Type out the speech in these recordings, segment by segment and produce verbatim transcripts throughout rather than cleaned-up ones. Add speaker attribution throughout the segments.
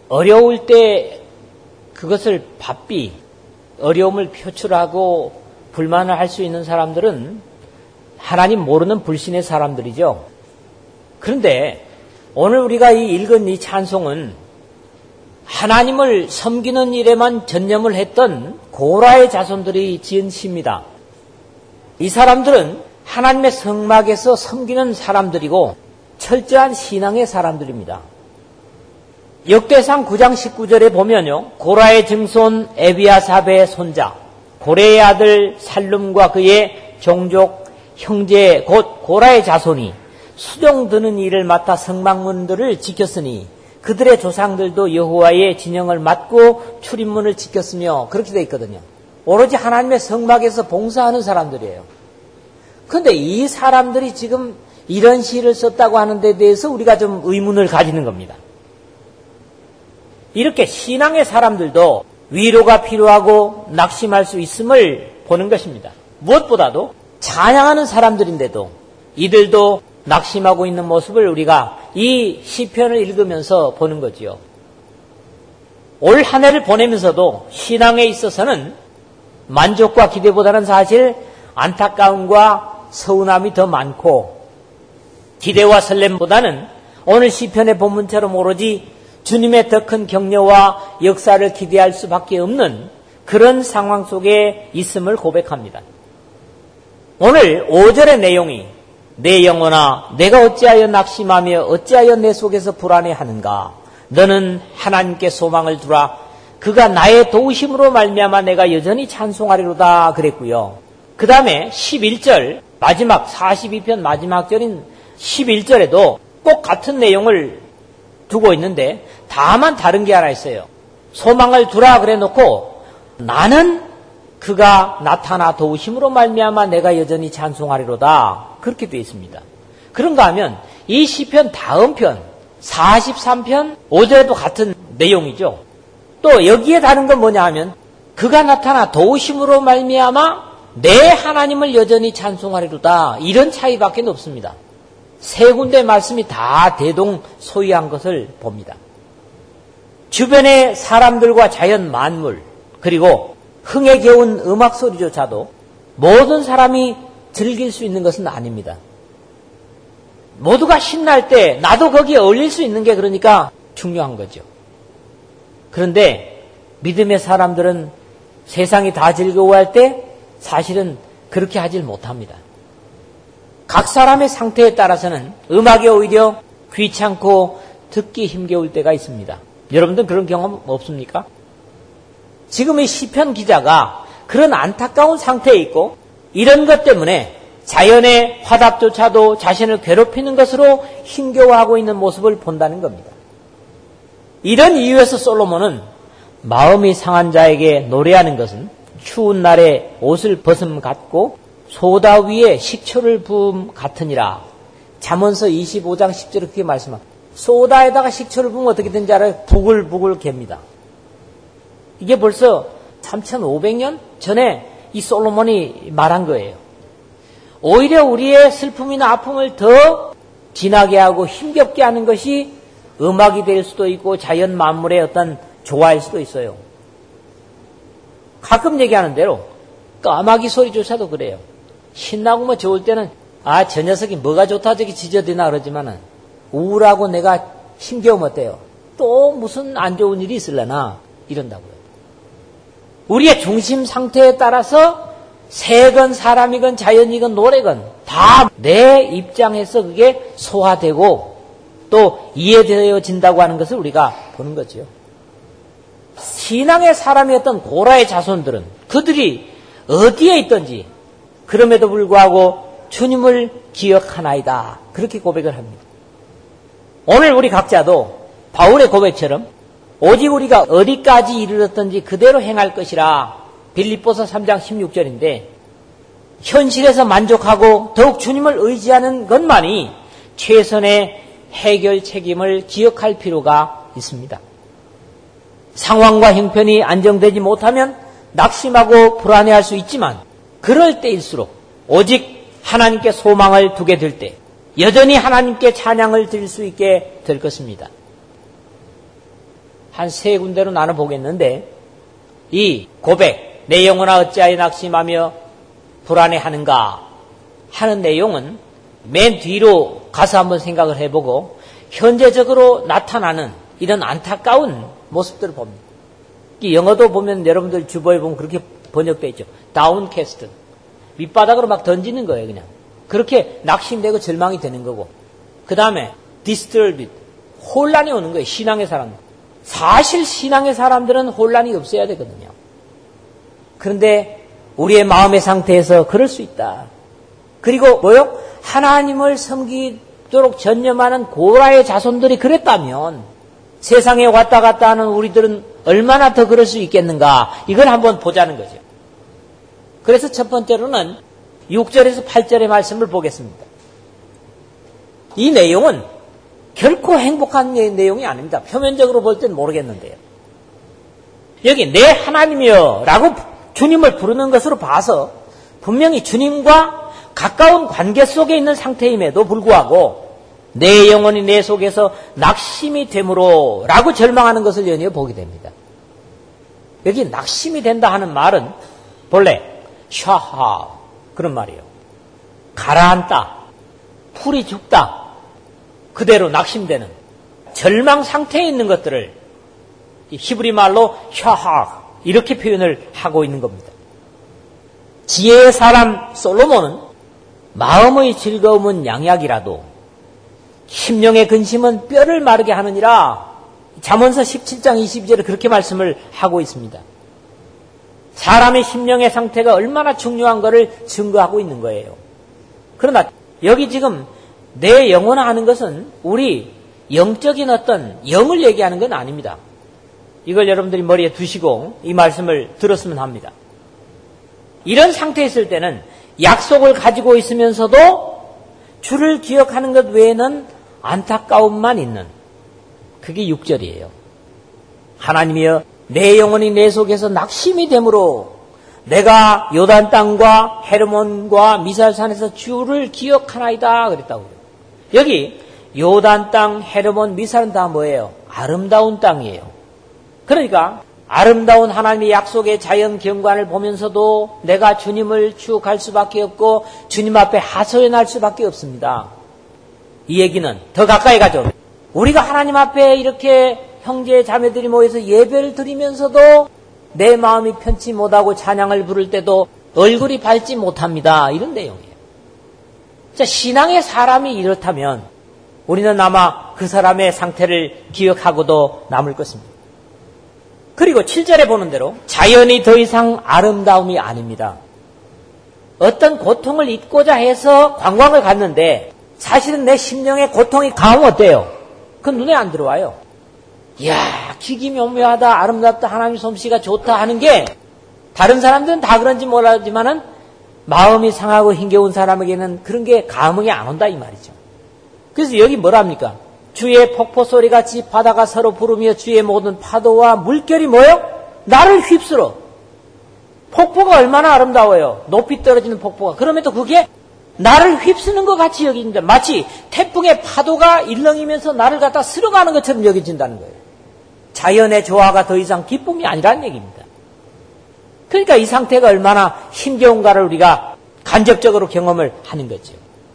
Speaker 1: 어려울 때 그것을 바삐 어려움을 표출하고 불만을 할 수 있는 사람들은 하나님 모르는 불신의 사람들이죠. 그런데 오늘 우리가 이 읽은 이 찬송은 하나님을 섬기는 일에만 전념을 했던 고라의 자손들이 지은 시입니다. 이 사람들은 하나님의 성막에서 섬기는 사람들이고 철저한 신앙의 사람들입니다. 역대상 구 장 십구 절에 보면요, 고라의 증손 에비아삽의 손자 고레의 아들 살룸과 그의 종족 형제 곧 고라의 자손이 수종 드는 일을 맡아 성막문들을 지켰으니 그들의 조상들도 여호와의 진영을 맡고 출입문을 지켰으며, 그렇게 되어 있거든요. 오로지 하나님의 성막에서 봉사하는 사람들이에요. 그런데 이 사람들이 지금 이런 시를 썼다고 하는 데 대해서 우리가 좀 의문을 가지는 겁니다. 이렇게 신앙의 사람들도 위로가 필요하고 낙심할 수 있음을 보는 것입니다. 무엇보다도 찬양하는 사람들인데도 이들도 낙심하고 있는 모습을 우리가 이 시편을 읽으면서 보는 거지요. 올 한 해를 보내면서도 신앙에 있어서는 만족과 기대보다는 사실 안타까움과 서운함이 더 많고, 기대와 설렘보다는 오늘 시편의 본문처럼 오로지 주님의 더 큰 격려와 역사를 기대할 수밖에 없는 그런 상황 속에 있음을 고백합니다. 오늘 오 절의 내용이 내 영혼아 내가 어찌하여 낙심하며 어찌하여 내 속에서 불안해하는가, 너는 하나님께 소망을 두라, 그가 나의 도우심으로 말미암아 내가 여전히 찬송하리로다 그랬고요. 그 다음에 십일 절 마지막 사십이 편 마지막 절인 십일 절에도 꼭 같은 내용을 두고 있는데 다만 다른 게 하나 있어요. 소망을 두라 그래 놓고 나는 그가 나타나 도우심으로 말미암아 내가 여전히 찬송하리로다 그렇게 되어 있습니다. 그런가 하면 이 시편 다음 편 사십삼 편 오 절에도 같은 내용이죠. 또 여기에 다른 건 뭐냐 하면 그가 나타나 도우심으로 말미암아 내 하나님을 여전히 찬송하리로다, 이런 차이밖에 없습니다. 세 군데 말씀이 다 대동소이한 것을 봅니다. 주변의 사람들과 자연 만물 그리고 흥에 겨운 음악 소리조차도 모든 사람이 즐길 수 있는 것은 아닙니다. 모두가 신날 때 나도 거기에 어울릴 수 있는 게 그러니까 중요한 거죠. 그런데 믿음의 사람들은 세상이 다 즐거워할 때 사실은 그렇게 하질 못합니다. 각 사람의 상태에 따라서는 음악이 오히려 귀찮고 듣기 힘겨울 때가 있습니다. 여러분들 그런 경험 없습니까? 지금 이 시편 기자가 그런 안타까운 상태에 있고 이런 것 때문에 자연의 화답조차도 자신을 괴롭히는 것으로 힘겨워하고 있는 모습을 본다는 겁니다. 이런 이유에서 솔로몬은 마음이 상한 자에게 노래하는 것은 추운 날에 옷을 벗음 같고 소다 위에 식초를 부음 같으니라. 잠언서 이십오 장 십 절에 그렇게 말씀합니다. 소다에다가 식초를 부으면 어떻게 되는지 알아요? 부글부글 갭니다. 이게 벌써 삼천오백 년 전에 이 솔로몬이 말한 거예요. 오히려 우리의 슬픔이나 아픔을 더 진하게 하고 힘겹게 하는 것이 음악이 될 수도 있고 자연 만물의 어떤 조화일 수도 있어요. 가끔 얘기하는 대로 까마귀 소리조차도 그래요. 신나고 뭐 좋을 때는 아, 저 녀석이 뭐가 좋다 저기 지저대나 그러지만은 우울하고 내가 힘겨우면 어때요? 또 무슨 안 좋은 일이 있으려나 이런다고요. 우리의 중심 상태에 따라서 새건 사람이건 자연이건 노래건 다 내 입장에서 그게 소화되고 또 이해되어진다고 하는 것을 우리가 보는 거죠. 신앙의 사람이었던 고라의 자손들은 그들이 어디에 있든지 그럼에도 불구하고 주님을 기억하나이다 그렇게 고백을 합니다. 오늘 우리 각자도 바울의 고백처럼 오직 우리가 어디까지 이르렀든지 그대로 행할 것이라 빌립보서 삼 장 십육 절인데 현실에서 만족하고 더욱 주님을 의지하는 것만이 최선의 해결 책임을 기억할 필요가 있습니다. 상황과 형편이 안정되지 못하면 낙심하고 불안해할 수 있지만 그럴 때일수록 오직 하나님께 소망을 두게 될 때 여전히 하나님께 찬양을 드릴 수 있게 될 것입니다. 한 세 군데로 나눠보겠는데, 이 고백, 내 영혼아 어찌하여 낙심하며 불안해하는가 하는 내용은 맨 뒤로 가서 한번 생각을 해보고 현재적으로 나타나는 이런 안타까운 모습들을 봅니다. 영어도 보면 여러분들 주보에 보면 그렇게 번역되어 있죠. 다운캐스트. 밑바닥으로 막 던지는 거예요, 그냥. 그렇게 낙심되고 절망이 되는 거고. 그 다음에 disturbed. 혼란이 오는 거예요, 신앙의 사람들. 사실 신앙의 사람들은 혼란이 없어야 되거든요. 그런데 우리의 마음의 상태에서 그럴 수 있다. 그리고 뭐요? 하나님을 섬기도록 전념하는 고라의 자손들이 그랬다면 세상에 왔다 갔다 하는 우리들은 얼마나 더 그럴 수 있겠는가? 이걸 한번 보자는 거죠. 그래서 첫 번째로는 육 절에서 팔 절의 말씀을 보겠습니다. 이 내용은 결코 행복한 내용이 아닙니다. 표면적으로 볼 땐 모르겠는데요. 여기 내 하나님이여 라고 주님을 부르는 것으로 봐서 분명히 주님과 가까운 관계 속에 있는 상태임에도 불구하고 내 영혼이 내 속에서 낙심이 되므로 라고 절망하는 것을 연이어 보게 됩니다. 여기 낙심이 된다 하는 말은 본래 샤하 그런 말이에요. 가라앉다, 풀이 죽다, 그대로 낙심되는 절망 상태에 있는 것들을 히브리 말로 샤하 이렇게 표현을 하고 있는 겁니다. 지혜의 사람 솔로몬은 마음의 즐거움은 양약이라도 심령의 근심은 뼈를 마르게 하느니라 잠언서 십칠 장 이십이 절에 그렇게 말씀을 하고 있습니다. 사람의 심령의 상태가 얼마나 중요한 것을 증거하고 있는 거예요. 그러나 여기 지금 내 영혼 하는 것은 우리 영적인 어떤 영을 얘기하는 건 아닙니다. 이걸 여러분들이 머리에 두시고 이 말씀을 들었으면 합니다. 이런 상태에 있을 때는 약속을 가지고 있으면서도 주를 기억하는 것 외에는 안타까움만 있는 그게 육 절이에요. 하나님이여 내 영혼이 내 속에서 낙심이 되므로 내가 요단 땅과 헤르몬과 미살산에서 주를 기억하나이다 그랬다고요. 여기 요단 땅, 헤르몬, 미살은 다 뭐예요? 아름다운 땅이에요. 그러니까 아름다운 하나님의 약속의 자연 경관을 보면서도 내가 주님을 추억할 수밖에 없고 주님 앞에 하소연할 수밖에 없습니다. 이 얘기는 더 가까이 가죠. 우리가 하나님 앞에 이렇게 형제 자매들이 모여서 예배를 드리면서도 내 마음이 편치 못하고 찬양을 부를 때도 얼굴이 밝지 못합니다. 이런 내용이에요. 자, 신앙의 사람이 이렇다면 우리는 아마 그 사람의 상태를 기억하고도 남을 것입니다. 그리고 칠 절에 보는 대로 자연이 더 이상 아름다움이 아닙니다. 어떤 고통을 잊고자 해서 관광을 갔는데 사실은 내 심령의 고통이 가면 어때요? 그건 눈에 안 들어와요. 이야, 기기묘묘하다, 아름답다, 하나님의 솜씨가 좋다 하는 게 다른 사람들은 다 그런지 몰라지만은 마음이 상하고 힘겨운 사람에게는 그런 게 감흥이 안 온다 이 말이죠. 그래서 여기 뭐랍니까? 주의 폭포 소리같이 바다가 서로 부르며 주의 모든 파도와 물결이 뭐요? 나를 휩쓸어. 폭포가 얼마나 아름다워요. 높이 떨어지는 폭포가. 그럼에도 그게 나를 휩쓰는 것 같이 여긴다. 마치 태풍의 파도가 일렁이면서 나를 갖다 쓸어가는 것처럼 여겨진다는 거예요. 자연의 조화가 더 이상 기쁨이 아니라는 얘기입니다. 그러니까 이 상태가 얼마나 힘겨운가를 우리가 간접적으로 경험을 하는 거죠.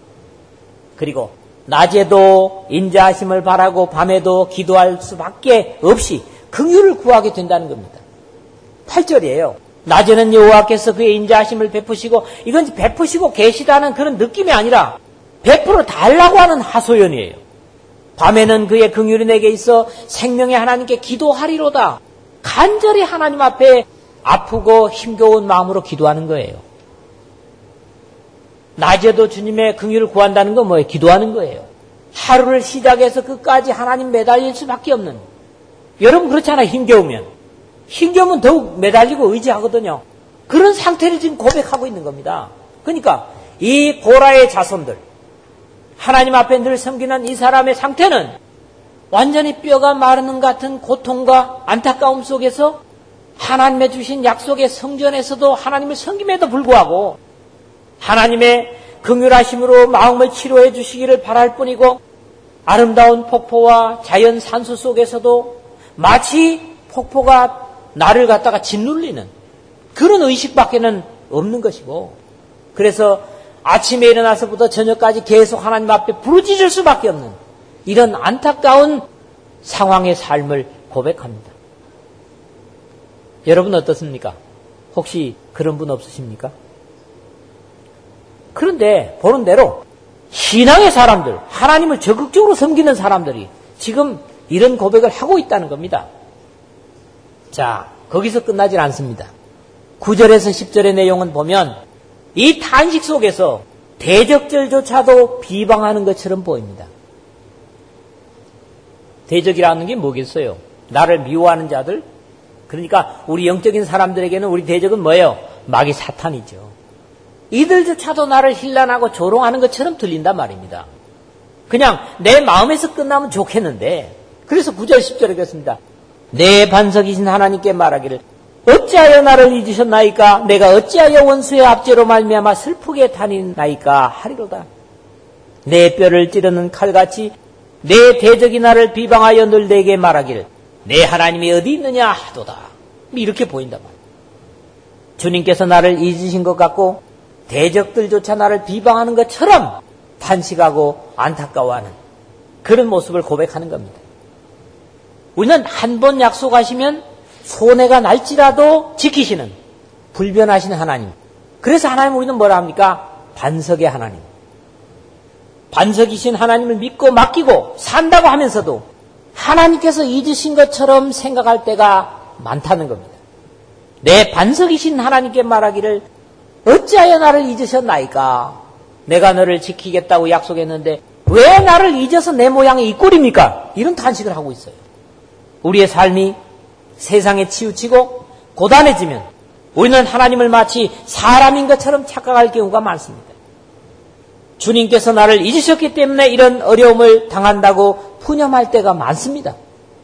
Speaker 1: 그리고 낮에도 인자하심을 바라고 밤에도 기도할 수밖에 없이 긍휼을 구하게 된다는 겁니다. 팔 절이에요. 낮에는 여호와께서 그의 인자하심을 베푸시고, 이건 베푸시고 계시다는 그런 느낌이 아니라 베풀어 달라고 하는 하소연이에요. 밤에는 그의 긍휼이 내게 있어 생명의 하나님께 기도하리로다. 간절히 하나님 앞에 아프고 힘겨운 마음으로 기도하는 거예요. 낮에도 주님의 긍휼을 구한다는 건 뭐예요? 기도하는 거예요. 하루를 시작해서 끝까지 하나님 매달릴 수밖에 없는. 여러분 그렇잖아요. 힘겨우면. 힘겨우면 더욱 매달리고 의지하거든요. 그런 상태를 지금 고백하고 있는 겁니다. 그러니까 이 고라의 자손들, 하나님 앞에 늘 섬기는 이 사람의 상태는 완전히 뼈가 마르는 같은 고통과 안타까움 속에서 하나님의 주신 약속의 성전에서도 하나님을 섬김에도 불구하고 하나님의 긍휼하심으로 마음을 치료해 주시기를 바랄 뿐이고, 아름다운 폭포와 자연 산수 속에서도 마치 폭포가 나를 갖다가 짓눌리는 그런 의식밖에는 없는 것이고, 그래서 아침에 일어나서부터 저녁까지 계속 하나님 앞에 부르짖을 수밖에 없는 이런 안타까운 상황의 삶을 고백합니다. 여러분 어떻습니까? 혹시 그런 분 없으십니까? 그런데 보는 대로 신앙의 사람들, 하나님을 적극적으로 섬기는 사람들이 지금 이런 고백을 하고 있다는 겁니다. 자, 거기서 끝나질 않습니다. 구 절에서 십 절의 내용은 보면 이 탄식 속에서 대적절조차도 비방하는 것처럼 보입니다. 대적이라는 게 뭐겠어요? 나를 미워하는 자들? 그러니까 우리 영적인 사람들에게는 우리 대적은 뭐예요? 마귀 사탄이죠. 이들조차도 나를 힐난하고 조롱하는 것처럼 들린단 말입니다. 그냥 내 마음에서 끝나면 좋겠는데, 그래서 구 절 십 절에 그렇습니다. 내 반석이신 하나님께 말하기를 어찌하여 나를 잊으셨나이까? 내가 어찌하여 원수의 압제로 말미암아 슬프게 다니나이까 하리로다. 내 뼈를 찌르는 칼같이 내 대적이 나를 비방하여 늘 내게 말하기를 내 하나님이 어디 있느냐 하도다. 이렇게 보인단 말이에요. 주님께서 나를 잊으신 것 같고 대적들조차 나를 비방하는 것처럼 탄식하고 안타까워하는 그런 모습을 고백하는 겁니다. 우리는 한 번 약속하시면 손해가 날지라도 지키시는 불변하신 하나님. 그래서 하나님 우리는 뭐라 합니까? 반석의 하나님. 반석이신 하나님을 믿고 맡기고 산다고 하면서도 하나님께서 잊으신 것처럼 생각할 때가 많다는 겁니다. 내 반석이신 하나님께 말하기를 어찌하여 나를 잊으셨나이까? 내가 너를 지키겠다고 약속했는데 왜 나를 잊어서 내 모양이 이 꼴입니까? 이런 탄식을 하고 있어요. 우리의 삶이 세상에 치우치고 고단해지면 우리는 하나님을 마치 사람인 것처럼 착각할 경우가 많습니다. 주님께서 나를 잊으셨기 때문에 이런 어려움을 당한다고 푸념할 때가 많습니다.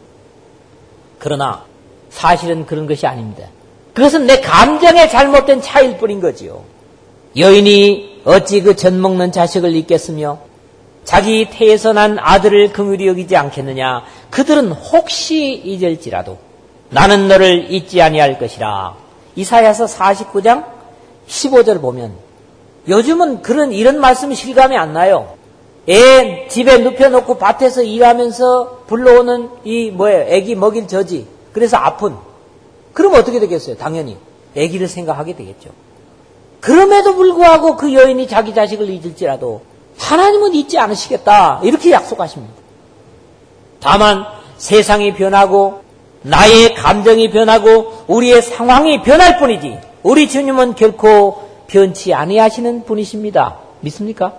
Speaker 1: 그러나 사실은 그런 것이 아닙니다. 그것은 내 감정의 잘못된 차이일 뿐인 거지요. 여인이 어찌 그 젖 먹는 자식을 잊겠으며 자기 태에서 난 아들을 긍휼히 여기지 않겠느냐. 그들은 혹시 잊을지라도 나는 너를 잊지 아니할 것이라. 이사야서 사십구 장 십오 절 보면 요즘은 그런 이런 말씀이 실감이 안 나요. 애 집에 눕혀놓고 밭에서 일하면서 불러오는 이 뭐예요? 애기 먹일 저지. 그래서 아픈. 그럼 어떻게 되겠어요? 당연히 애기를 생각하게 되겠죠. 그럼에도 불구하고 그 여인이 자기 자식을 잊을지라도 하나님은 잊지 않으시겠다. 이렇게 약속하십니다. 다만 세상이 변하고 나의 감정이 변하고 우리의 상황이 변할 뿐이지 우리 주님은 결코 변치 아니하시는 분이십니다. 믿습니까?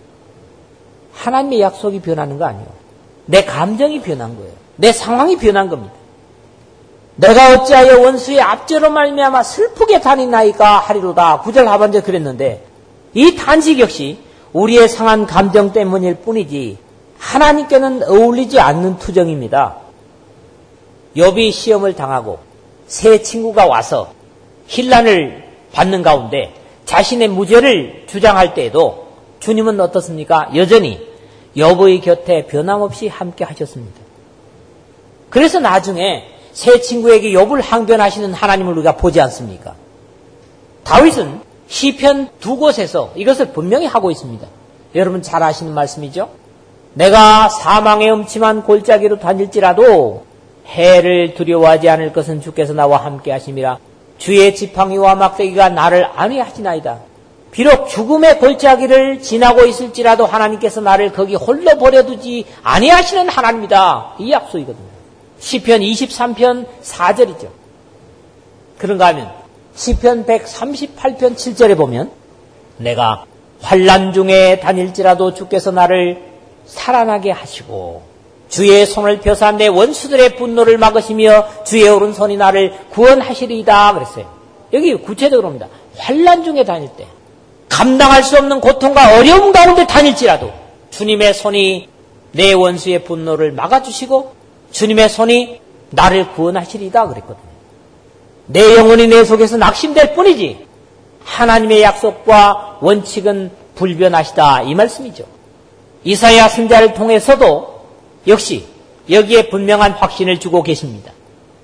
Speaker 1: 하나님의 약속이 변하는 거 아니에요. 내 감정이 변한 거예요. 내 상황이 변한 겁니다. 내가 어찌하여 원수의 압제로 말미암아 슬프게 다니나이까 하리로다. 구 절 하반절 그랬는데 이 탄식 역시 우리의 상한 감정 때문일 뿐이지 하나님께는 어울리지 않는 투정입니다. 욥이 시험을 당하고 새 친구가 와서 힐난을 받는 가운데 자신의 무죄를 주장할 때에도 주님은 어떻습니까? 여전히 욥의 곁에 변함없이 함께 하셨습니다. 그래서 나중에 새 친구에게 욥을 항변하시는 하나님을 우리가 보지 않습니까? 다윗은 시편 두 곳에서 이것을 분명히 하고 있습니다. 여러분 잘 아시는 말씀이죠? 내가 사망의 음침한 골짜기로 다닐지라도 해를 두려워하지 않을 것은 주께서 나와 함께 하심이라. 주의 지팡이와 막대기가 나를 안위하시나이다. 비록 죽음의 골짜기를 지나고 있을지라도 하나님께서 나를 거기 홀로 버려두지 아니하시는 하나님이다. 이 약속이거든요. 시편 이십삼 편 사 절이죠. 그런가 하면 시편 백삼십팔 편 칠 절에 보면 내가 환난 중에 다닐지라도 주께서 나를 살아나게 하시고 주의 손을 펴사 내 원수들의 분노를 막으시며 주의 오른손이 나를 구원하시리이다 그랬어요. 여기 구체적으로 옵니다. 환난 중에 다닐 때 감당할 수 없는 고통과 어려움 가운데 다닐지라도 주님의 손이 내 원수의 분노를 막아주시고 주님의 손이 나를 구원하시리이다 그랬거든요. 내 영혼이 내 속에서 낙심될 뿐이지 하나님의 약속과 원칙은 불변하시다 이 말씀이죠. 이사야 선지자를 통해서도 역시 여기에 분명한 확신을 주고 계십니다.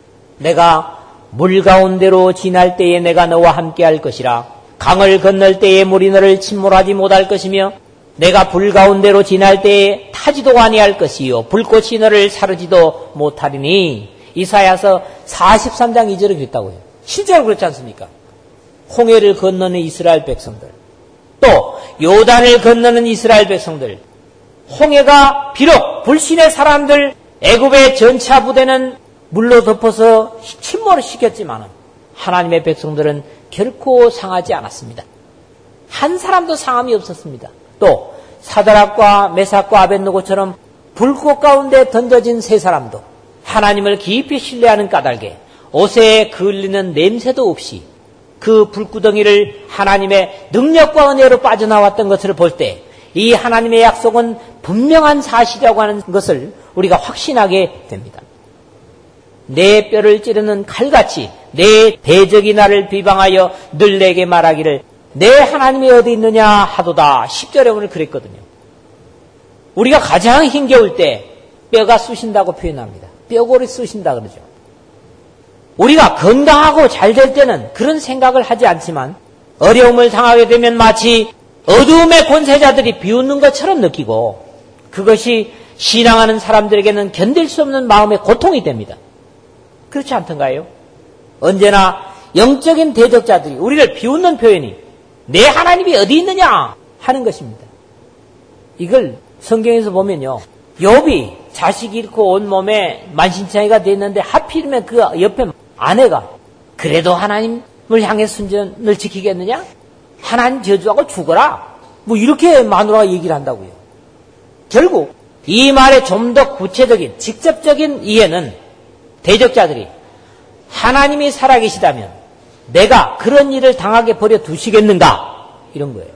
Speaker 1: 내가 물 가운데로 지날 때에 내가 너와 함께 할 것이라. 강을 건널 때에 물이 너를 침몰하지 못할 것이며 내가 불 가운데로 지날 때에 타지도 아니할 것이요 불꽃이 너를 사르지도 못하리니. 이사야서 사십삼 장 이 절에 그랬다고요. 실제로 그렇지 않습니까? 홍해를 건너는 이스라엘 백성들, 또 요단을 건너는 이스라엘 백성들, 홍해가 비록 불신의 사람들 애굽의 전차 부대는 물로 덮어서 침몰을 시켰지만 하나님의 백성들은 결코 상하지 않았습니다. 한 사람도 상함이 없었습니다. 또 사드락과 메삭과 아벳느고처럼 불꽃 가운데 던져진 세 사람도 하나님을 깊이 신뢰하는 까닭에 옷에 그을리는 냄새도 없이 그 불구덩이를 하나님의 능력과 은혜로 빠져나왔던 것을 볼 때 이 하나님의 약속은 분명한 사실이라고 하는 것을 우리가 확신하게 됩니다. 내 뼈를 찌르는 칼같이 내 대적이 나를 비방하여 늘 내게 말하기를 내 하나님이 어디 있느냐 하도다. 십 절에 오늘 그랬거든요. 우리가 가장 힘겨울 때 뼈가 쑤신다고 표현합니다. 뼈골이 쑤신다 그러죠. 우리가 건강하고 잘 될 때는 그런 생각을 하지 않지만 어려움을 당하게 되면 마치 어두움의 권세자들이 비웃는 것처럼 느끼고 그것이 신앙하는 사람들에게는 견딜 수 없는 마음의 고통이 됩니다. 그렇지 않던가요? 언제나 영적인 대적자들이 우리를 비웃는 표현이 내 하나님이 어디 있느냐 하는 것입니다. 이걸 성경에서 보면요. 욥이 자식 잃고 온몸에 만신창이가 됐는데 하필이면 그 옆에 아내가 그래도 하나님을 향해 순전을 지키겠느냐? 하나님 저주하고 죽어라. 뭐 이렇게 마누라가 얘기를 한다고요. 결국 이 말의 좀 더 구체적인 직접적인 이해는 대적자들이 하나님이 살아계시다면 내가 그런 일을 당하게 버려 두시겠는가? 이런 거예요.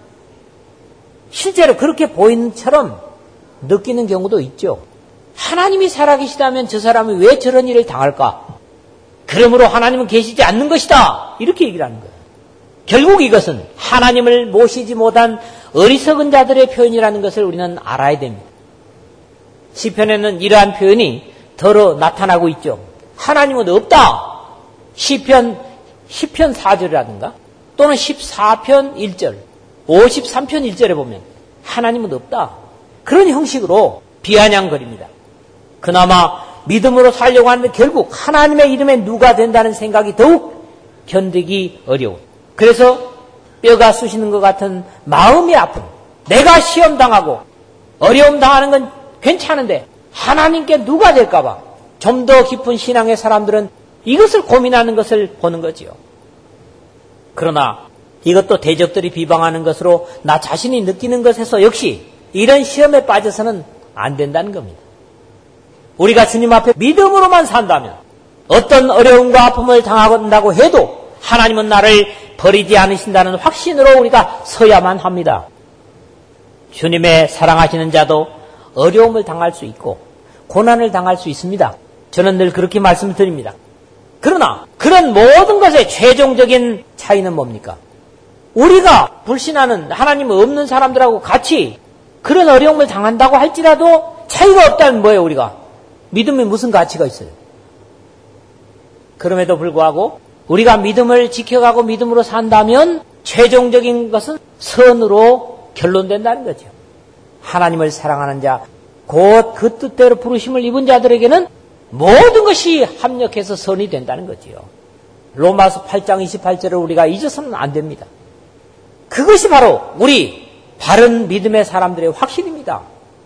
Speaker 1: 실제로 그렇게 보이는 처럼 느끼는 경우도 있죠. 하나님이 살아계시다면 저 사람이 왜 저런 일을 당할까? 그러므로 하나님은 계시지 않는 것이다. 이렇게 얘기를 하는 거예요. 결국 이것은 하나님을 모시지 못한 어리석은 자들의 표현이라는 것을 우리는 알아야 됩니다. 시편에는 이러한 표현이 더러 나타나고 있죠. 하나님은 없다. 시편 시편 사 절이라든가 또는 십사 편 일 절, 오십삼 편 일 절에 보면 하나님은 없다. 그런 형식으로 비아냥거립니다. 그나마 믿음으로 살려고 하는데 결국 하나님의 이름에 누가 된다는 생각이 더욱 견디기 어려운, 그래서 뼈가 쑤시는 것 같은 마음이 아픈, 내가 시험당하고 어려움 당하는 건 괜찮은데 하나님께 누가 될까 봐 좀 더 깊은 신앙의 사람들은 이것을 고민하는 것을 보는 거지요. 그러나 이것도 대적들이 비방하는 것으로 나 자신이 느끼는 것에서 역시 이런 시험에 빠져서는 안 된다는 겁니다. 우리가 주님 앞에 믿음으로만 산다면 어떤 어려움과 아픔을 당한다고 해도 하나님은 나를 버리지 않으신다는 확신으로 우리가 서야만 합니다. 주님의 사랑하시는 자도 어려움을 당할 수 있고 고난을 당할 수 있습니다. 저는 늘 그렇게 말씀드립니다. 그러나 그런 모든 것의 최종적인 차이는 뭡니까? 우리가 불신하는 하나님 없는 사람들하고 같이 그런 어려움을 당한다고 할지라도 차이가 없다면 뭐예요? 우리가 믿음에 무슨 가치가 있어요? 그럼에도 불구하고 우리가 믿음을 지켜가고 믿음으로 산다면 최종적인 것은 선으로 결론된다는 거죠. 하나님을 사랑하는 자, 곧 그 뜻대로 부르심을 입은 자들에게는 모든 것이 합력해서 선이 된다는 거지요. 로마서 팔 장 이십팔 절을 우리가 잊어서는 안 됩니다. 그것이 바로 우리 바른 믿음의 사람들의 확신입니다.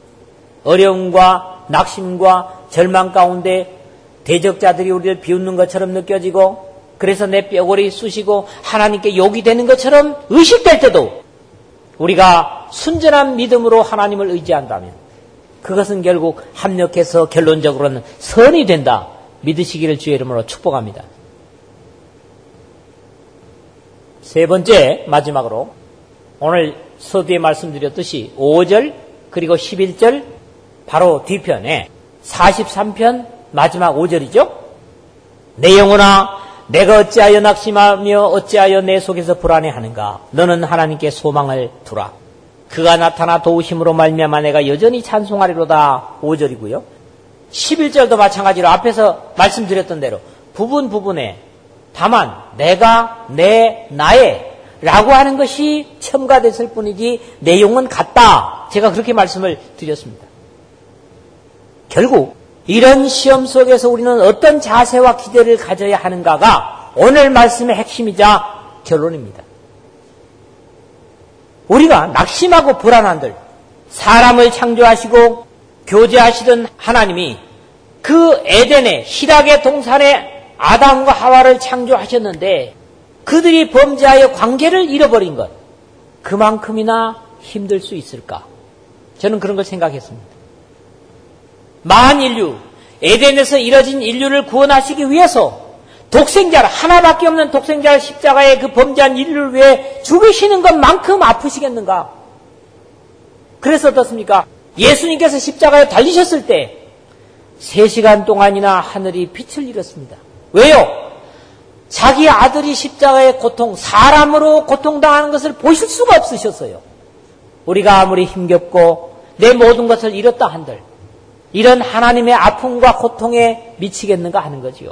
Speaker 1: 어려움과 낙심과 절망 가운데 대적자들이 우리를 비웃는 것처럼 느껴지고 그래서 내 뼈골이 쑤시고 하나님께 욕이 되는 것처럼 의식될 때도 우리가 순전한 믿음으로 하나님을 의지한다면 그것은 결국 합력해서 결론적으로는 선이 된다. 믿으시기를 주의 이름으로 축복합니다. 세 번째, 마지막으로 오늘 서두에 말씀드렸듯이 오 절 그리고 십일 절 바로 뒤편에 사십삼 편 마지막 오 절이죠. 내 영혼아 내가 어찌하여 낙심하며 어찌하여 내 속에서 불안해하는가. 너는 하나님께 소망을 두라. 그가 나타나 도우심으로 말미암아 내가 여전히 찬송하리로다. 오 절이고요. 십일 절도 마찬가지로 앞에서 말씀드렸던 대로 부분 부분에 다만 내가 내 나의 라고 하는 것이 첨가됐을 뿐이지 내용은 같다. 제가 그렇게 말씀을 드렸습니다. 결국 이런 시험 속에서 우리는 어떤 자세와 기대를 가져야 하는가가 오늘 말씀의 핵심이자 결론입니다. 우리가 낙심하고 불안한들 사람을 창조하시고 교제하시던 하나님이 그 에덴의 희락의 동산에 아담과 하와를 창조하셨는데 그들이 범죄하여 관계를 잃어버린 것 그만큼이나 힘들 수 있을까? 저는 그런 걸 생각했습니다. 만인류 에덴에서 이뤄진 인류를 구원하시기 위해서 독생자를 하나밖에 없는 독생자를 십자가에 그 범죄한 인류를 위해 죽이시는 것만큼 아프시겠는가? 그래서 어떻습니까? 예수님께서 십자가에 달리셨을 때 세 시간 동안이나 하늘이 빛을 잃었습니다. 왜요? 자기 아들이 십자가의 고통, 사람으로 고통당하는 것을 보실 수가 없으셨어요. 우리가 아무리 힘겹고 내 모든 것을 잃었다 한들 이런 하나님의 아픔과 고통에 미치겠는가 하는 거지요.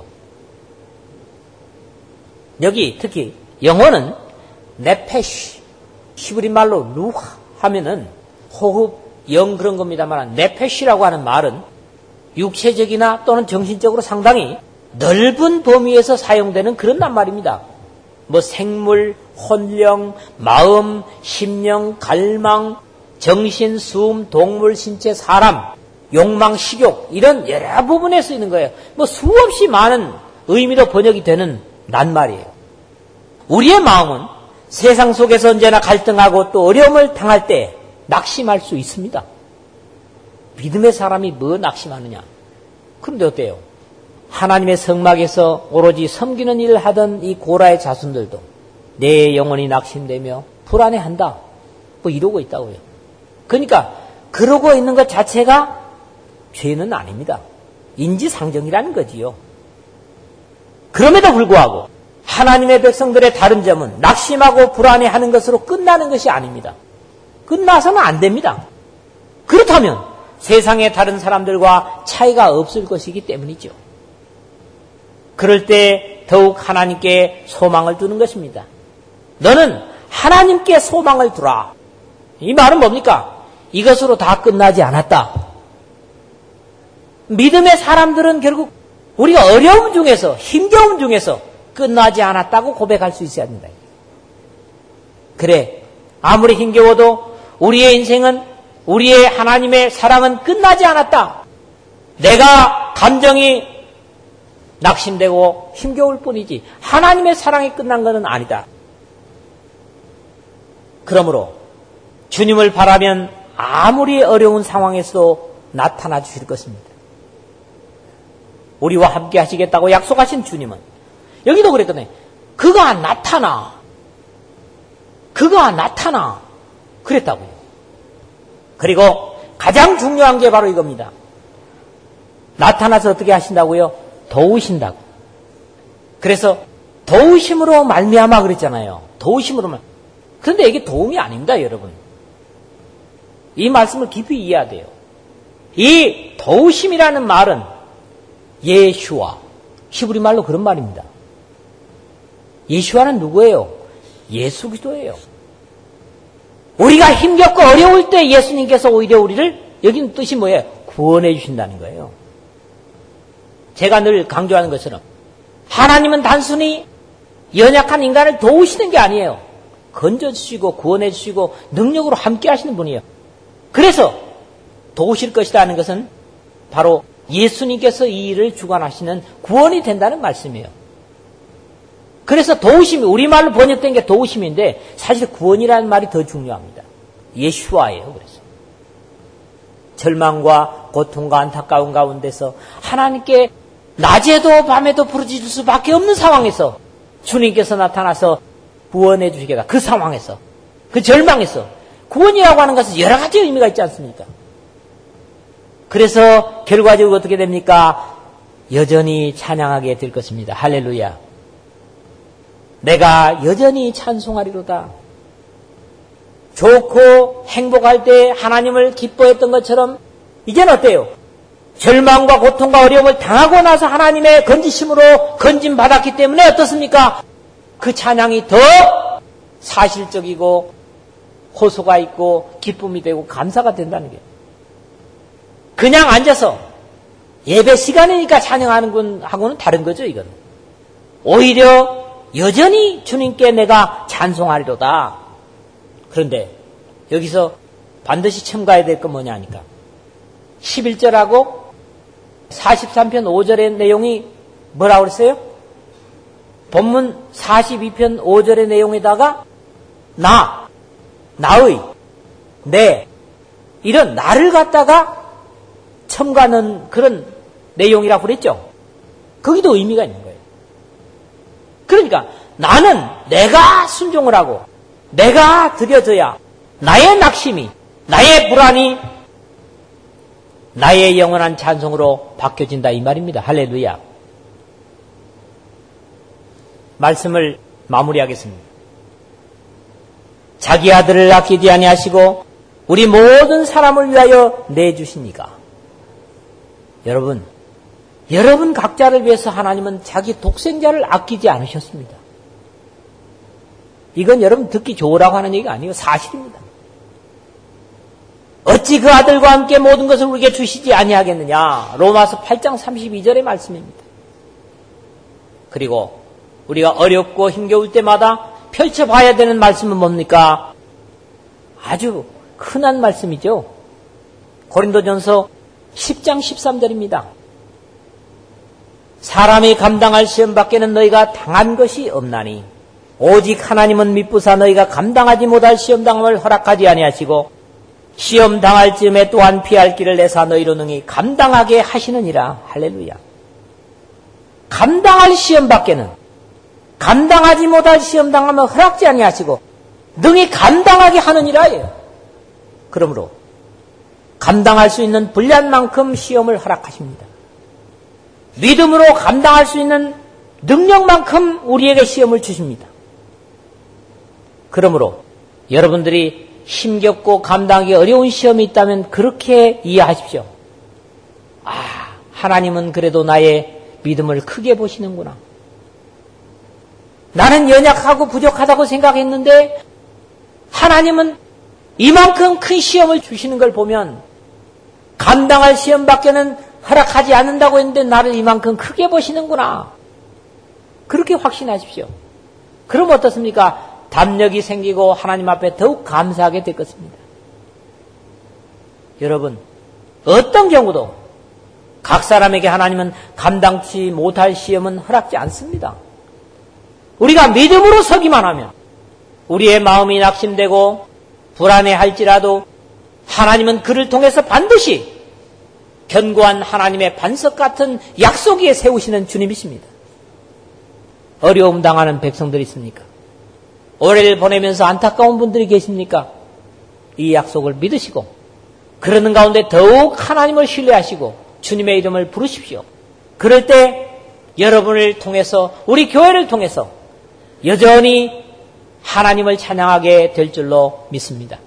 Speaker 1: 여기 특히 영어는 네페쉬, 히브리 말로 루하 하면은 호흡, 영 그런 겁니다만 네페쉬라고 하는 말은 육체적이나 또는 정신적으로 상당히 넓은 범위에서 사용되는 그런 낱말입니다. 뭐 생물, 혼령, 마음, 심령, 갈망, 정신, 숨, 동물, 신체, 사람, 욕망, 식욕 이런 여러 부분에 쓰이는 거예요. 뭐 수없이 많은 의미로 번역이 되는 낱말이에요. 우리의 마음은 세상 속에서 언제나 갈등하고 또 어려움을 당할 때 낙심할 수 있습니다. 믿음의 사람이 뭐 낙심하느냐? 그런데 어때요? 하나님의 성막에서 오로지 섬기는 일을 하던 이 고라의 자손들도 내 영혼이 낙심되며 불안해한다. 뭐 이러고 있다고요. 그러니까 그러고 있는 것 자체가 죄는 아닙니다. 인지상정이라는 거지요. 그럼에도 불구하고 하나님의 백성들의 다른 점은 낙심하고 불안해하는 것으로 끝나는 것이 아닙니다. 끝나서는 안 됩니다. 그렇다면 세상의 다른 사람들과 차이가 없을 것이기 때문이죠. 그럴 때 더욱 하나님께 소망을 두는 것입니다. 너는 하나님께 소망을 두라. 이 말은 뭡니까? 이것으로 다 끝나지 않았다. 믿음의 사람들은 결국 우리가 어려움 중에서 힘겨움 중에서 끝나지 않았다고 고백할 수 있어야 합니다. 그래, 아무리 힘겨워도 우리의 인생은 우리의 하나님의 사랑은 끝나지 않았다. 내가 감정이 낙심되고 힘겨울 뿐이지 하나님의 사랑이 끝난 것은 아니다. 그러므로 주님을 바라면 아무리 어려운 상황에서도 나타나 주실 것입니다. 우리와 함께 하시겠다고 약속하신 주님은 여기도 그랬거든요. 그가 나타나 그가 나타나 그랬다고요. 그리고 가장 중요한 게 바로 이겁니다. 나타나서 어떻게 하신다고요? 도우신다고. 그래서 도우심으로 말미암아 그랬잖아요. 도우심으로만. 그런데 이게 도움이 아닙니다, 여러분. 이 말씀을 깊이 이해해야 돼요. 이 도우심이라는 말은 예슈아, 히브리 말로 그런 말입니다. 예슈아는 누구예요? 예수 그리스도예요. 우리가 힘겹고 어려울 때 예수님께서 오히려 우리를, 여기는 뜻이 뭐예요? 구원해 주신다는 거예요. 제가 늘 강조하는 것처럼 하나님은 단순히 연약한 인간을 도우시는 게 아니에요. 건져주시고 구원해 주시고 능력으로 함께 하시는 분이에요. 그래서 도우실 것이라는 것은 바로 예수님께서 이 일을 주관하시는 구원이 된다는 말씀이에요. 그래서 도우심이 우리말로 번역된 게 도우심인데 사실 구원이라는 말이 더 중요합니다. 예슈아예요. 그래서 절망과 고통과 안타까운 가운데서 하나님께 낮에도 밤에도 부르짖을 수밖에 없는 상황에서 주님께서 나타나서 구원해 주시겠다. 그 상황에서 그 절망에서 구원이라고 하는 것은 여러 가지 의미가 있지 않습니까? 그래서 결과적으로 어떻게 됩니까? 여전히 찬양하게 될 것입니다. 할렐루야. 내가 여전히 찬송하리로다. 좋고 행복할 때 하나님을 기뻐했던 것처럼 이제는 어때요? 절망과 고통과 어려움을 당하고 나서 하나님의 건지심으로 건짐받았기 때문에 어떻습니까? 그 찬양이 더 사실적이고 호소가 있고 기쁨이 되고 감사가 된다는 게. 그냥 앉아서 예배 시간이니까 찬양하는 건 하고는 다른 거죠, 이건. 오히려 여전히 주님께 내가 찬송하리로다. 그런데 여기서 반드시 첨가해야 될 건 뭐냐 하니까 십일 절하고 사십삼 편 오 절의 내용이 뭐라고 그랬어요? 본문 사십이 편 오 절의 내용에다가 나, 나의, 내 이런 나를 갖다가 첨가하는 그런 내용이라고 그랬죠. 거기도 의미가 있는 거예요. 그러니까 나는 내가 순종을 하고 내가 드려져야 나의 낙심이, 나의 불안이 나의 영원한 찬송으로 바뀌어진다 이 말입니다. 할렐루야. 말씀을 마무리하겠습니다. 자기 아들을 아끼지 아니하시고 우리 모든 사람을 위하여 내주시니까. 여러분, 여러분 각자를 위해서 하나님은 자기 독생자를 아끼지 않으셨습니다. 이건 여러분 듣기 좋으라고 하는 얘기가 아니에요. 사실입니다. 어찌 그 아들과 함께 모든 것을 우리에게 주시지 아니하겠느냐. 로마서 팔 장 삼십이 절의 말씀입니다. 그리고 우리가 어렵고 힘겨울 때마다 펼쳐봐야 되는 말씀은 뭡니까? 아주 흔한 말씀이죠. 고린도전서 십 장 십삼 절입니다. 사람이 감당할 시험 밖에는 너희가 당한 것이 없나니 오직 하나님은 미쁘사 너희가 감당하지 못할 시험당함을 허락하지 아니하시고 시험 당할 즈음에 또한 피할 길을 내사 너희로 능히 감당하게 하시느니라. 할렐루야. 감당할 시험 밖에는 감당하지 못할 시험 당함을 허락지 아니하시고 능히 감당하게 하느니라예요. 그러므로 감당할 수 있는 분량만큼 시험을 허락하십니다. 믿음으로 감당할 수 있는 능력만큼 우리에게 시험을 주십니다. 그러므로 여러분들이 힘겹고 감당하기 어려운 시험이 있다면 그렇게 이해하십시오. 아, 하나님은 그래도 나의 믿음을 크게 보시는구나. 나는 연약하고 부족하다고 생각했는데 하나님은 이만큼 큰 시험을 주시는 걸 보면 감당할 시험밖에는 허락하지 않는다고 했는데 나를 이만큼 크게 보시는구나. 그렇게 확신하십시오. 그럼 어떻습니까? 담력이 생기고 하나님 앞에 더욱 감사하게 될 것입니다. 여러분, 어떤 경우도 각 사람에게 하나님은 감당치 못할 시험은 허락지 않습니다. 우리가 믿음으로 서기만 하면 우리의 마음이 낙심되고 불안해할지라도 하나님은 그를 통해서 반드시 견고한 하나님의 반석 같은 약속 위에 세우시는 주님이십니다. 어려움 당하는 백성들이 있습니까? 올해를 보내면서 안타까운 분들이 계십니까? 이 약속을 믿으시고 그러는 가운데 더욱 하나님을 신뢰하시고 주님의 이름을 부르십시오. 그럴 때 여러분을 통해서 우리 교회를 통해서 여전히 하나님을 찬양하게 될 줄로 믿습니다.